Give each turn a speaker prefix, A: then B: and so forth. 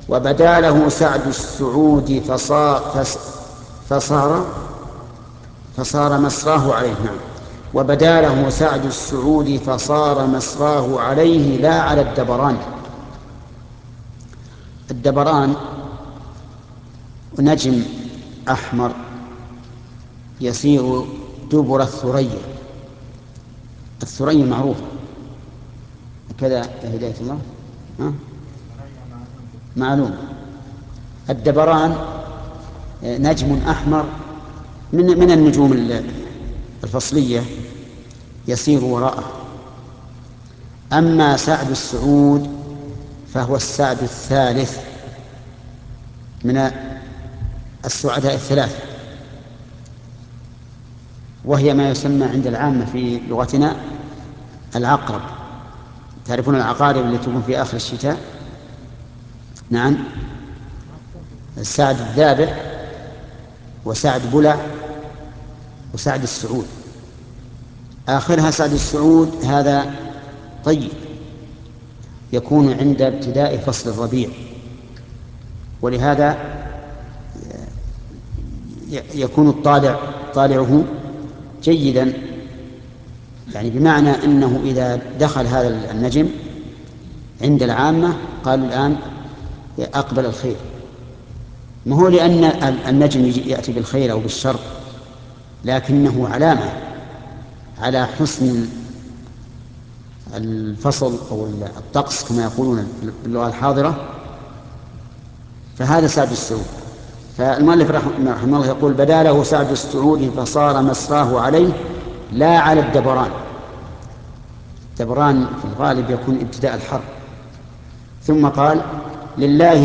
A: وبدا له سعد السعود فصار مسراه عليه. نعم. وبدا له سعد السعود فصار مسراه عليه لا على الدبران. الدبران نجم أحمر يسير دبر الثريا. الثريا معروفة كذا هداية الله. معلوم. الدبران نجم أحمر من النجوم الفصلية يسير وراءه. أما سعد السعود فهو السعد الثالث من السعداء الثلاثة، وهي ما يسمى عند العامة في لغتنا العقرب. تعرفون العقارب التي تكون في آخر الشتاء؟ نعم. السعد الذابح وسعد بلع وسعد السعود. آخرها سعد السعود هذا طيب يكون عند ابتداء فصل الربيع، ولهذا يكون طالعه جيدا، يعني بمعنى أنه إذا دخل هذا النجم عند العامة قالوا الآن أقبل الخير. ما هو لأن النجم يأتي بالخير أو بالشر، لكنه علامة على حسن الفصل أو الطقس كما يقولون باللغة الحاضرة. فهذا سعد السعود. فالمؤلف رحمه الله يقول بدا له سعد السعود فصار مسراه عليه لا على الدبران. الدبران في الغالب يكون ابتداء الحرب. ثم قال لله